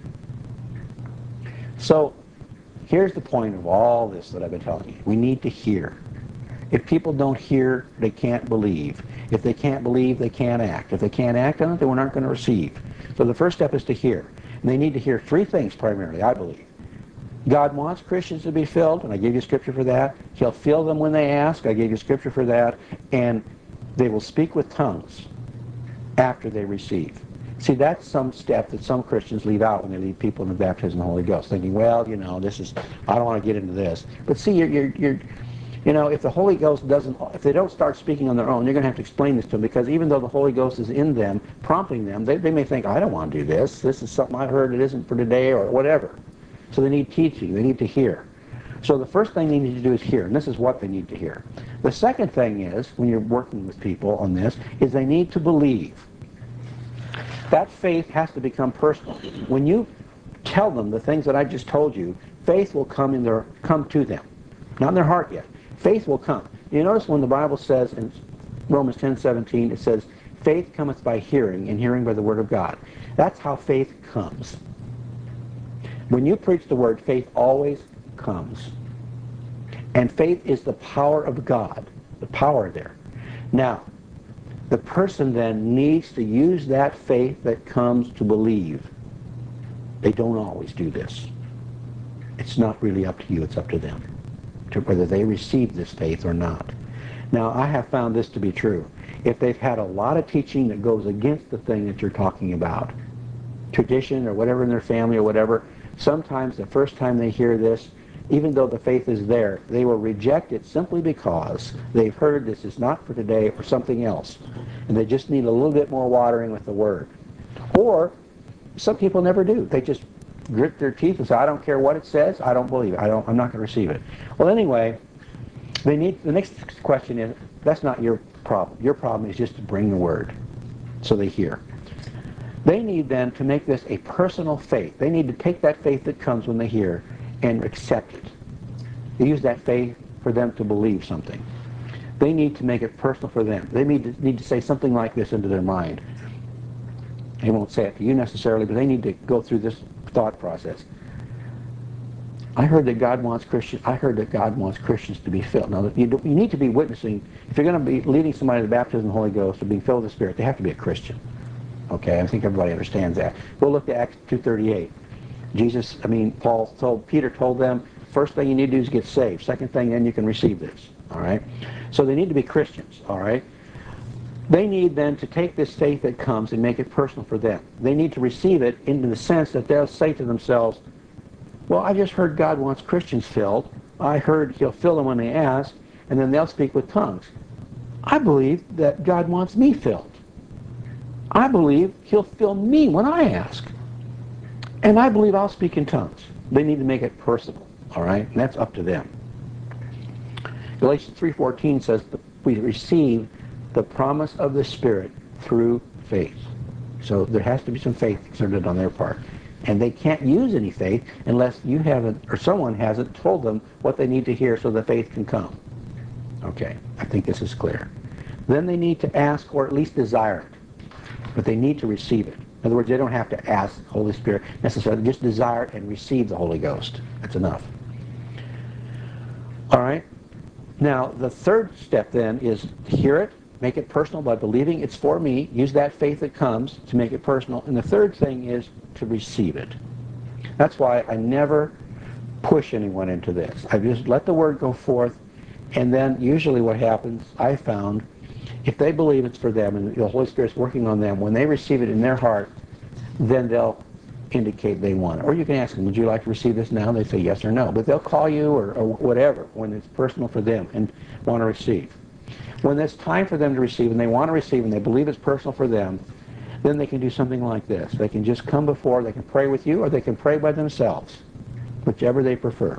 So, here's the point of all this that I've been telling you. We need to hear. If people don't hear, they can't believe. If they can't believe, they can't act. If they can't act on it, then we're not going to receive. So the first step is to hear. And they need to hear three things primarily, I believe. God wants Christians to be filled, and I gave you scripture for that. He'll fill them when they ask. I gave you scripture for that. And they will speak with tongues after they receive. See, that's some step that some Christians leave out when they lead people in the baptism of the Holy Ghost, thinking, well, I don't want to get into this. But see, if the Holy Ghost if they don't start speaking on their own, you're going to have to explain this to them, because even though the Holy Ghost is in them, prompting them, they may think, I don't want to do this. This is something I heard that isn't for today or whatever. So they need teaching. They need to hear. So the first thing they need to do is hear, and this is what they need to hear. The second thing is, when you're working with people on this, is they need to believe. That faith has to become personal. When you tell them the things that I just told you, faith will come to them. Not in their heart yet. Faith will come. You notice when the Bible says in Romans 10:17, it says, faith cometh by hearing, and hearing by the word of God. That's how faith comes. When you preach the word, faith always comes. And faith is the power of God. The power there. Now, the person then needs to use that faith that comes to believe. They don't always do this. It's not really up to you, it's up to them, to whether they receive this faith or not. Now, I have found this to be true. If they've had a lot of teaching that goes against the thing that you're talking about, tradition or whatever in their family or whatever, sometimes the first time they hear this, even though the faith is there, they will reject it simply because they've heard this is not for today or something else. And they just need a little bit more watering with the Word. Or, some people never do. They just grit their teeth and say, I don't care what it says, I don't believe it. I'm not going to receive it. Well, anyway, the next question is, that's not your problem. Your problem is just to bring the Word so they hear. They need then to make this a personal faith. They need to take that faith that comes when they hear and accept it. They use that faith for them to believe something. They need to make it personal for them. They need to say something like this into their mind. They won't say it to you necessarily, but they need to go through this thought process. I heard that God wants Christians to be filled. Now, you need to be witnessing. If you're going to be leading somebody to the baptism of the Holy Ghost or being filled with the Spirit, they have to be a Christian. Okay, I think everybody understands that. We'll look at Acts 2:38. Peter told them, first thing you need to do is get saved. Second thing, then you can receive this. All right? So they need to be Christians. All right? They need then to take this faith that comes and make it personal for them. They need to receive it in the sense that they'll say to themselves, well, I just heard God wants Christians filled. I heard he'll fill them when they ask, and then they'll speak with tongues. I believe that God wants me filled. I believe he'll fill me when I ask. And I believe I'll speak in tongues. They need to make it personal, all right? And that's up to them. Galatians 3:14 says that we receive the promise of the Spirit through faith. So there has to be some faith exerted on their part. And they can't use any faith unless you haven't, or someone hasn't told them what they need to hear so the faith can come. Okay, I think this is clear. Then they need to ask or at least desire it. But they need to receive it. In other words, they don't have to ask the Holy Spirit necessarily. Just desire it and receive the Holy Ghost. That's enough. All right. Now, the third step then is to hear it, make it personal by believing it's for me. Use that faith that comes to make it personal. And the third thing is to receive it. That's why I never push anyone into this. I just let the word go forth, and then usually what happens, I found, if they believe it's for them and the Holy Spirit's working on them, when they receive it in their heart, then they'll indicate they want it. Or you can ask them, would you like to receive this now? They say yes or no. But they'll call you or whatever when it's personal for them and want to receive. When it's time for them to receive and they want to receive and they believe it's personal for them, then they can do something like this. They can just come before, they can pray with you, or they can pray by themselves, whichever they prefer.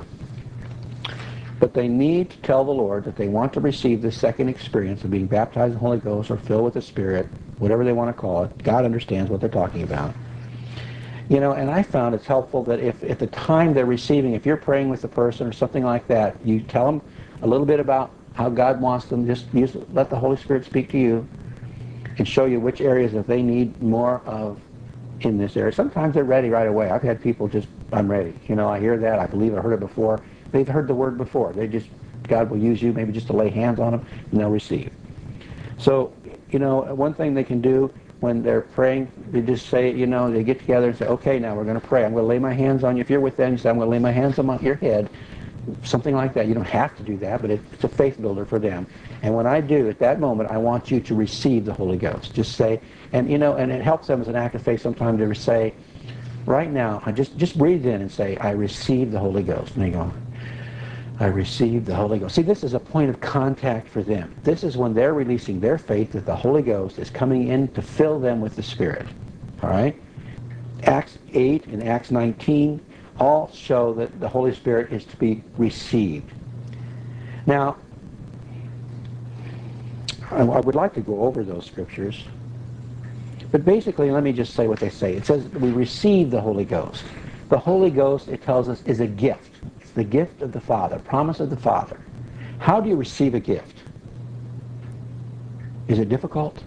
But they need to tell the Lord that they want to receive this second experience of being baptized in the Holy Ghost or filled with the Spirit, whatever they want to call it. God understands what they're talking about. You know, and I found it's helpful that if at the time they're receiving, if you're praying with the person or something like that, you tell them a little bit about how God wants them. Just let the Holy Spirit speak to you and show you which areas that they need more of in this area. Sometimes they're ready right away. I've had people just, I'm ready. You know, I hear that. I believe I heard it before. They've heard the word before. God will use you maybe just to lay hands on them and they'll receive. So, you know, one thing they can do when they're praying, they just say, you know, they get together and say, okay, now we're going to pray. I'm going to lay my hands on you. If you're with them, you say, I'm going to lay my hands on your head. Something like that. You don't have to do that, but it's a faith builder for them. And when I do, at that moment, I want you to receive the Holy Ghost. Just say, and you know, and it helps them as an act of faith sometimes to say, right now, I just breathe in and say, I receive the Holy Ghost. And they go, I receive the Holy Ghost. See, this is a point of contact for them. This is when they're releasing their faith that the Holy Ghost is coming in to fill them with the Spirit. All right? Acts 8 and Acts 19 all show that the Holy Spirit is to be received. Now, I would like to go over those scriptures, but basically, let me just say what they say. It says we receive the Holy Ghost. The Holy Ghost, it tells us, is a gift. It's the gift of the Father, promise of the Father. How do you receive a gift? Is it difficult?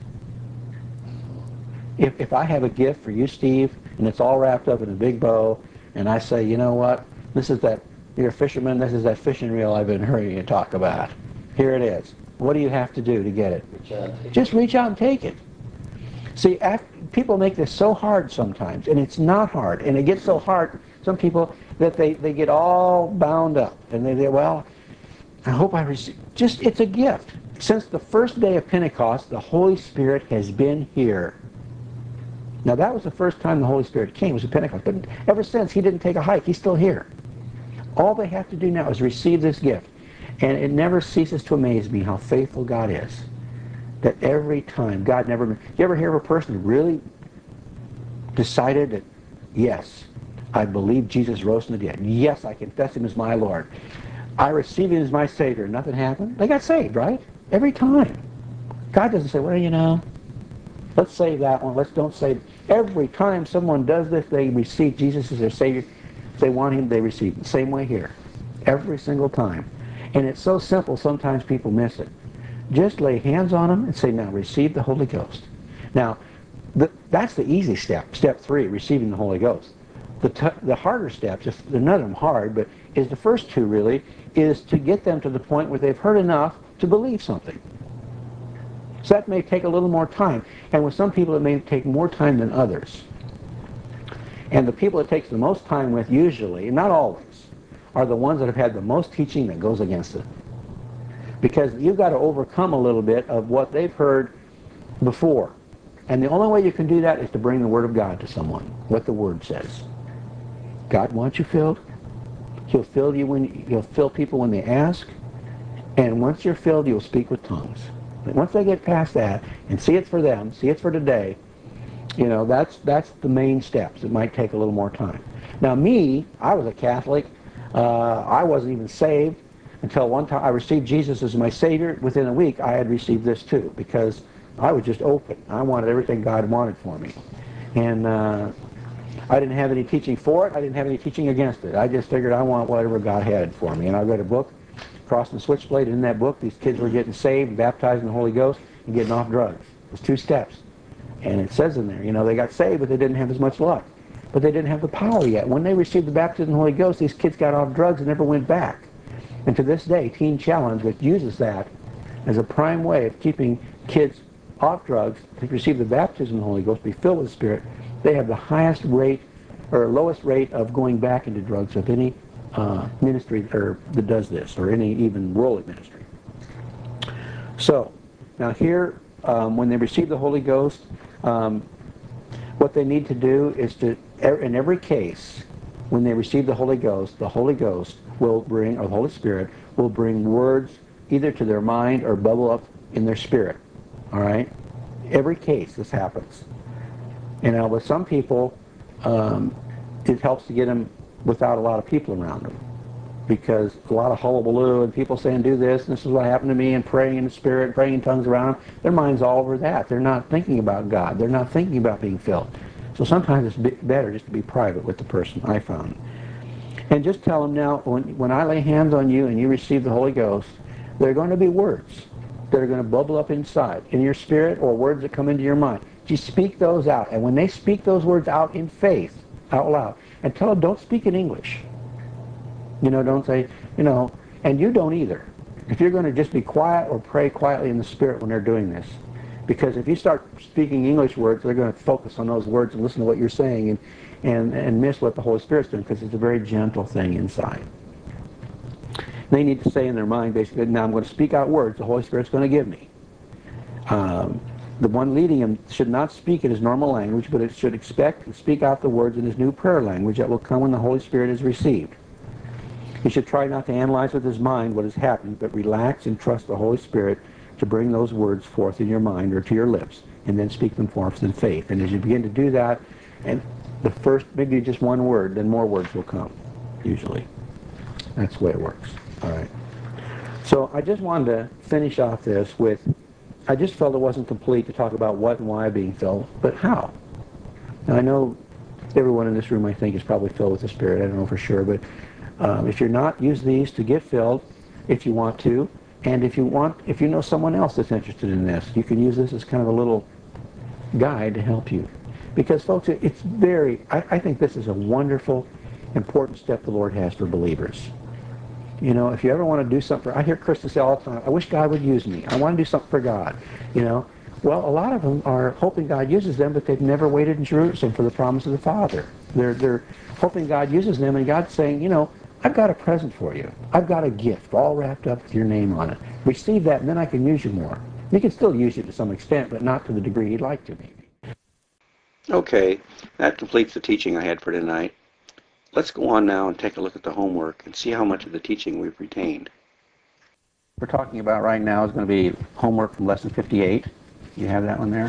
If I have a gift for you, Steve, and it's all wrapped up in a big bow, and I say, you know what, you're a fisherman, this is that fishing reel I've been hearing you talk about. Here it is. What do you have to do to get it? Just reach out and take it. See, people make this so hard sometimes, and it's not hard. And it gets so hard, some people, that they get all bound up. And they say, well, I hope I receive. It's a gift. Since the first day of Pentecost, the Holy Spirit has been here. Now, that was the first time the Holy Spirit came, was at Pentecost. But ever since, he didn't take a hike. He's still here. All they have to do now is receive this gift. And it never ceases to amaze me how faithful God is. That every time, God never... You ever hear of a person who really decided that, yes, I believe Jesus rose from the dead. Yes, I confess him as my Lord. I receive him as my Savior. Nothing happened. They got saved, right? Every time. God doesn't say, well, you know, let's save that one. Let's don't save... Every time someone does this, they receive Jesus as their Savior. If they want him, they receive him. The same way here. Every single time. And it's so simple, sometimes people miss it. Just lay hands on them and say, now, receive the Holy Ghost. Now, that's the easy step. Step 3, receiving the Holy Ghost. The harder steps, if they're none of them hard, but is the first two really, is to get them to the point where they've heard enough to believe something. So that may take a little more time. And with some people, it may take more time than others. And the people it takes the most time with usually, not always, are the ones that have had the most teaching that goes against it. Because you've got to overcome a little bit of what they've heard before. And the only way you can do that is to bring the Word of God to someone, what the Word says. God wants you filled. He'll fill people when they ask. And once you're filled, you'll speak with tongues. And once they get past that and see it's for them, see it's for today, that's the main steps. It might take a little more time. Now me, I was a Catholic. I wasn't even saved until one time I received Jesus as my Savior. Within a week, I had received this too, because I was just open. I wanted everything God wanted for me. And I didn't have any teaching for it. I didn't have any teaching against it. I just figured I want whatever God had for me. And I read a book, Cross and Switchblade. In that book, these kids were getting saved, baptized in the Holy Ghost, and getting off drugs. It was 2 steps. And it says in there, they got saved, but they didn't have as much luck. But they didn't have the power yet. When they received the baptism of the Holy Ghost, these kids got off drugs and never went back. And to this day, Teen Challenge, which uses that as a prime way of keeping kids off drugs, to receive the baptism of the Holy Ghost, be filled with the Spirit, they have the highest rate, or lowest rate of going back into drugs of any ministry that does this, or any even worldly ministry. So, now here, when they receive the Holy Ghost, what they need to do is to, in every case, when they receive the Holy Ghost will bring, or the Holy Spirit will bring words either to their mind or bubble up in their spirit. All right? Every case this happens. And now with some people, it helps to get them without a lot of people around them. Because a lot of hullabaloo and people saying, do this, and this is what happened to me, and praying in the Spirit, praying in tongues around them, their mind's all over that. They're not thinking about God. They're not thinking about being filled. So sometimes it's better just to be private with the person, I found. And just tell them now, when I lay hands on you and you receive the Holy Ghost, there are going to be words that are going to bubble up inside, in your spirit, or words that come into your mind. Just speak those out. And when they speak those words out in faith, out loud, and tell them, don't speak in English. Don't say, and you don't either. If you're going to just be quiet or pray quietly in the Spirit when they're doing this. Because if you start speaking English words, they're going to focus on those words and listen to what you're saying and miss what the Holy Spirit's doing, because it's a very gentle thing inside. They need to say in their mind, basically, now I'm going to speak out words the Holy Spirit's going to give me. The one leading him should not speak in his normal language, but it should expect and speak out the words in his new prayer language that will come when the Holy Spirit is received. He should try not to analyze with his mind what has happened, but relax and trust the Holy Spirit to bring those words forth in your mind or to your lips, and then speak them forth in faith. And as you begin to do that, and the first, maybe just one word, then more words will come, usually. That's the way it works. All right. So I just wanted to finish off this with, I just felt it wasn't complete to talk about what and why being filled, but how. Now I know everyone in this room, I think, is probably filled with the Spirit. I don't know for sure, but if you're not, use these to get filled if you want to. And if you know someone else that's interested in this, you can use this as kind of a little guide to help you. Because, folks, it's I think this is a wonderful, important step the Lord has for believers. If you ever want to do something, I hear Christians say all the time, I wish God would use me. I want to do something for God. Well, a lot of them are hoping God uses them, but they've never waited in Jerusalem for the promise of the Father. They're hoping God uses them, and God's saying, I've got a present for you. I've got a gift all wrapped up with your name on it. Receive that, and then I can use you more. He can still use you to some extent, but not to the degree he'd like to, maybe. Okay, that completes the teaching I had for tonight. Let's go on now and take a look at the homework and see how much of the teaching we've retained. What we're talking about right now is going to be homework from Lesson 58. You have that one there?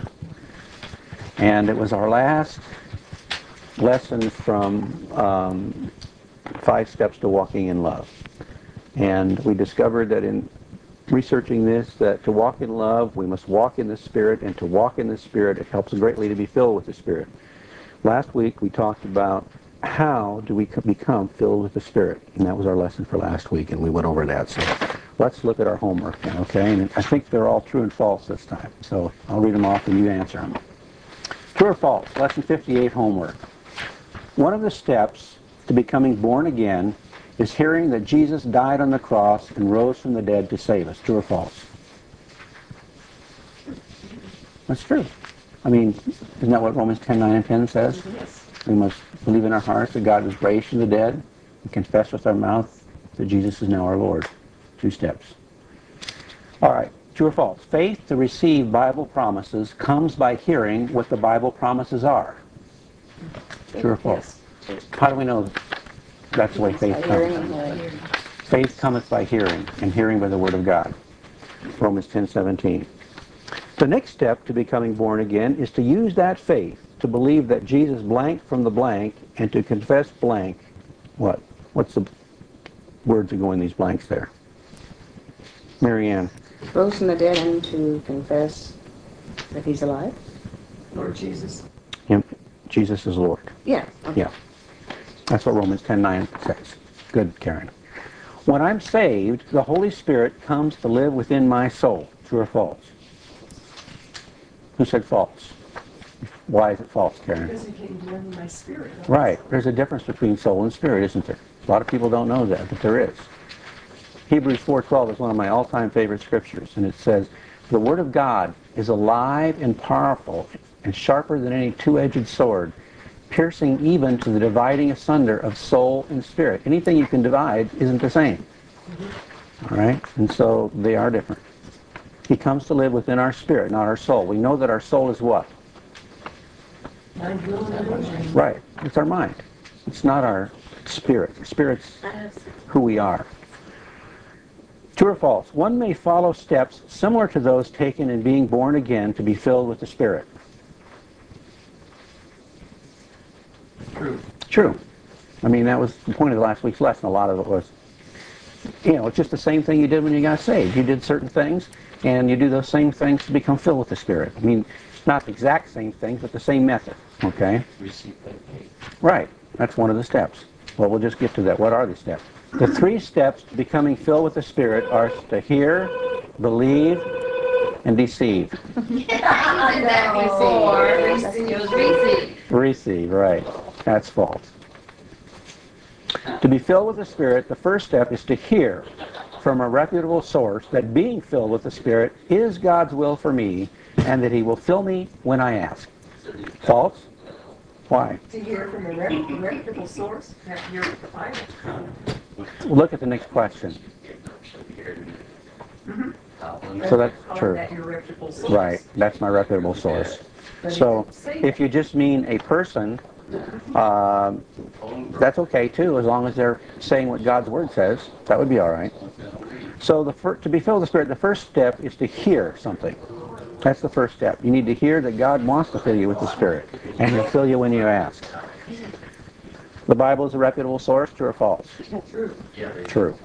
And it was our last lesson from 5 Steps to Walking in Love. And we discovered that in researching this, that to walk in love, we must walk in the Spirit, and to walk in the Spirit, it helps greatly to be filled with the Spirit. Last week, we talked about how do we become filled with the Spirit, and that was our lesson for last week, and we went over that. So let's look at our homework now, okay? And I think they're all true and false this time, so I'll read them off and you answer them. True or false? Lesson 58 homework. One of the steps to becoming born again is hearing that Jesus died on the cross and rose from the dead to save us. True or false? That's true. I mean, isn't that what Romans 10:9 and 10 says? Yes. We must believe in our hearts that God was raised from the dead and confess with our mouth that Jesus is now our Lord. 2 steps. All right. True or false? Faith to receive Bible promises comes by hearing what the Bible promises are. True or false? Yes. How do we know that's the way faith By hearing comes? and hearing. Faith cometh by hearing, and hearing by the word of God. Romans 10:17. The next step to becoming born again is to use that faith to believe that Jesus blank from the blank and to confess blank. What? What's the words that go in these blanks there? Mary Ann. Rose from the dead and to confess that he's alive? Lord Jesus. Him, Jesus is Lord. Yeah. Okay. Yeah. That's what Romans 10:9 says. Good, Karen. When I'm saved, the Holy Spirit comes to live within my soul. True or false? Who said false? Why is it false, Karen? Because he came to live in my spirit. Right. There's a difference between soul and spirit, isn't there? A lot of people don't know that, but there is. Hebrews 4:12 is one of my all-time favorite scriptures, and it says, the Word of God is alive and powerful and sharper than any two-edged sword, piercing even to the dividing asunder of soul and spirit. Anything you can divide isn't the same. All right? And so they are different. He comes to live within our spirit, not our soul. We know that our soul is what? Mind, will, and emotion. Right. It's our mind. It's not our spirit. Spirit's who we are. True or false? One may follow steps similar to those taken in being born again to be filled with the Spirit. True. True. I mean, that was the point of last week's lesson. A lot of it was, it's just the same thing you did when you got saved. You did certain things, and you do those same things to become filled with the Spirit. I mean, not the exact same things, but the same method. Okay? Right. That's one of the steps. Well, we'll just get to that. What are the steps? The 3 steps to becoming filled with the Spirit are to hear, believe, and deceive. Receive, right. That's false. To be filled with the Spirit, the first step is to hear from a reputable source that being filled with the Spirit is God's will for me and that He will fill me when I ask. False? Why? To hear from a reputable source, you have to hear the Bible. Look at the next question. So that's Call true. that your reputable source. Right, that's my reputable source. So if you just mean a person, that's okay too, as long as they're saying what God's Word says. That would be all right. So to be filled with the Spirit, the first step is to hear something. That's the first step. You need to hear that God wants to fill you with the Spirit, and He'll fill you when you ask. The Bible is a reputable source, true or false? True. True.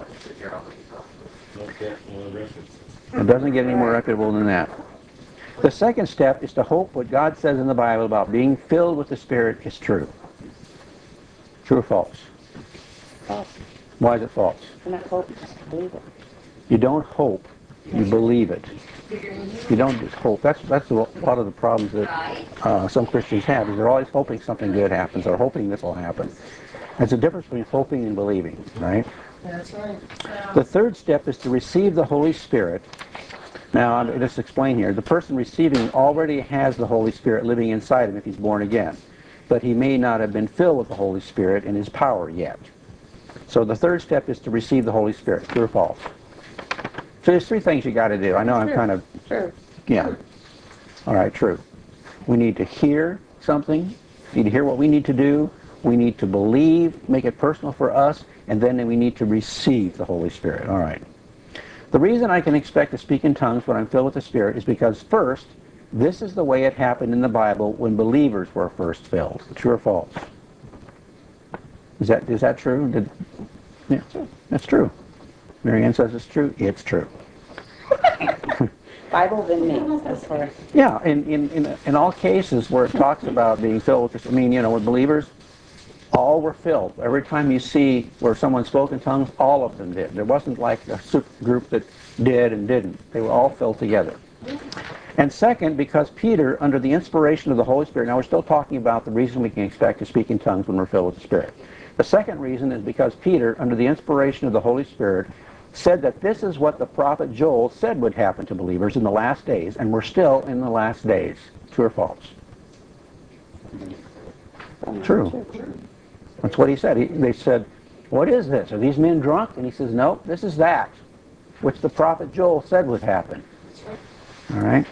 It doesn't get any more reputable than that. The second step is to hope what God says in the Bible about being filled with the Spirit is true. True or false? False. Why is it false? You're not hoping, just believe it. You don't hope, you believe it. You don't just hope. That's a lot of the problems that some Christians have, is they're always hoping something good happens or hoping this will happen. There's a difference between hoping and believing, right? That's right. The third step is to receive the Holy Spirit. Now, I'll just explain here. The person receiving already has the Holy Spirit living inside him if he's born again. But he may not have been filled with the Holy Spirit in his power yet. So the third step is to receive the Holy Spirit. True or false? So there's 3 things you got to do. I know I'm kind of... True. Yeah. All right, true. We need to hear something. We need to hear what we need to do. We need to believe, make it personal for us, and then we need to receive the Holy Spirit. All right. The reason I can expect to speak in tongues when I'm filled with the Spirit is because, first, this is the way it happened in the Bible when believers were first filled. True or false? Is that true? Yeah, that's true. Mary Ann says it's true. It's true. Bible than me. That's correct. Yeah, in all cases where it talks about being filled with, with believers, all were filled. Every time you see where someone spoke in tongues, all of them did. There wasn't like a super group that did and didn't. They were all filled together. And second, because Peter, under the inspiration of the Holy Spirit, now we're still talking about the reason we can expect to speak in tongues when we're filled with the Spirit. The second reason is because Peter, under the inspiration of the Holy Spirit, said that this is what the prophet Joel said would happen to believers in the last days, and we're still in the last days. True or false? True. That's what he said. They said, what is this? Are these men drunk? And he says, no, this is that, which the prophet Joel said would happen. All right?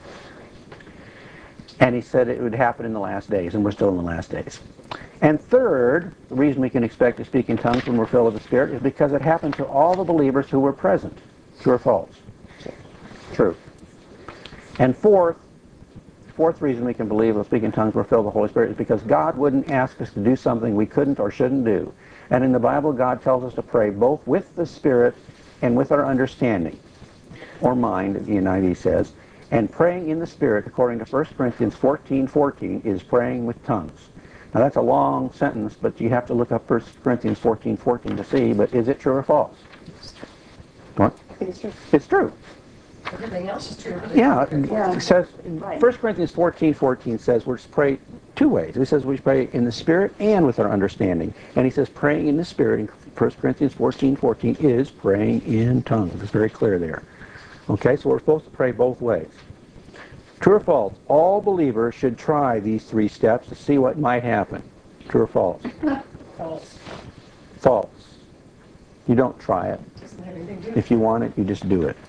And he said it would happen in the last days, and we're still in the last days. And third, the reason we can expect to speak in tongues when we're filled with the Spirit is because it happened to all the believers who were present. True or false? True. And fourth reason we can believe we'll speak in tongues when we're filled with the Holy Spirit is because God wouldn't ask us to do something we couldn't or shouldn't do. And in the Bible, God tells us to pray both with the Spirit and with our understanding, or mind, the NIV says. And praying in the Spirit, according to 1 Corinthians 14:14, is praying with tongues. Now that's a long sentence, but you have to look up 1 Corinthians 14:14 to see, but is it true or false? What? It's true. Everything else is true. Yeah, it says, 1 Corinthians 14:14 says we're to pray two ways. It says we pray in the Spirit and with our understanding. And he says praying in the Spirit in 1 Corinthians 14:14 is praying in tongues. It's very clear there. Okay, so we're supposed to pray both ways. True or false? All believers should try these three steps to see what might happen. True or false? False. False. You don't try it. Doesn't have anything to do. If you want it, you just do it.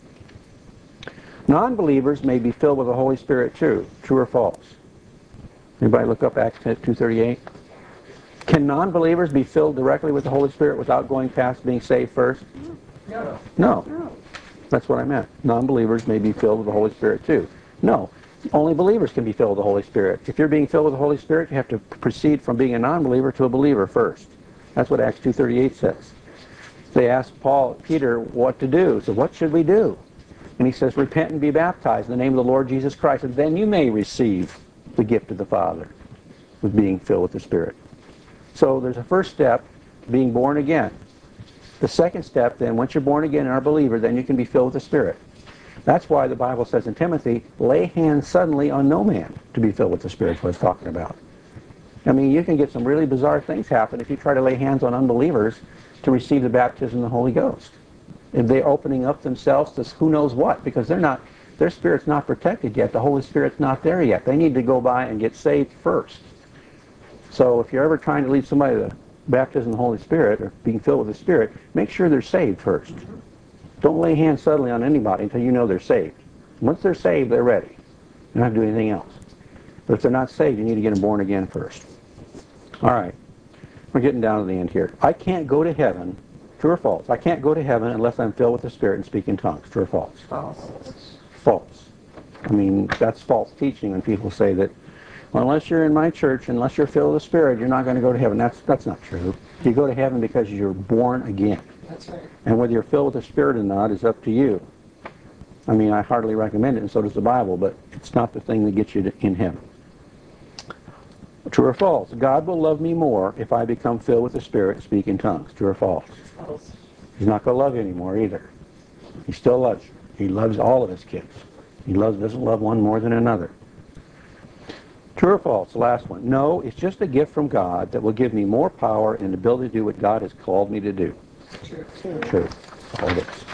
Non-believers may be filled with the Holy Spirit too. True or false? Anybody look up Acts 2:38? Can non-believers be filled directly with the Holy Spirit without going past being saved first? No. No. That's what I meant. Non-believers may be filled with the Holy Spirit too. No. Only believers can be filled with the Holy Spirit. If you're being filled with the Holy Spirit, you have to proceed from being a non-believer to a believer first. That's what Acts 2:38 says. They asked Peter what to do. So what should we do? And he says, repent and be baptized in the name of the Lord Jesus Christ, and then you may receive the gift of the Father with being filled with the Spirit. So there's a first step, being born again. The second step, then, once you're born again and are a believer, then you can be filled with the Spirit. That's why the Bible says in Timothy, lay hands suddenly on no man to be filled with the Spirit, is what it's talking about. I mean, you can get some really bizarre things happen if you try to lay hands on unbelievers to receive the baptism of the Holy Ghost. If they're opening up themselves to who knows what, because their spirit's not protected yet. The Holy Spirit's not there yet. They need to go by and get saved first. So if you're ever trying to lead somebody to baptism of the Holy Spirit or being filled with the Spirit, make sure they're saved first. Don't lay hands suddenly on anybody until you know they're saved. Once they're saved, they're ready. You don't have to do anything else. But if they're not saved, you need to get them born again first. All right. We're getting down to the end here. I can't go to heaven. True or false? I can't go to heaven unless I'm filled with the Spirit and speak in tongues. True or false? False. False. I mean, that's false teaching when people say that, well, unless you're in my church, unless you're filled with the Spirit, you're not going to go to heaven. That's not true. You go to heaven because you're born again. That's right. And whether you're filled with the Spirit or not is up to you. I mean, I hardly recommend it, and so does the Bible, but it's not the thing that gets you in heaven. True or false? God will love me more if I become filled with the Spirit and speak in tongues. True or false? False. He's not going to love you anymore either. He still loves you. He loves all of his kids. He doesn't love one more than another. True or false? The last one. No, it's just a gift from God that will give me more power and ability to do what God has called me to do. True. True. All this.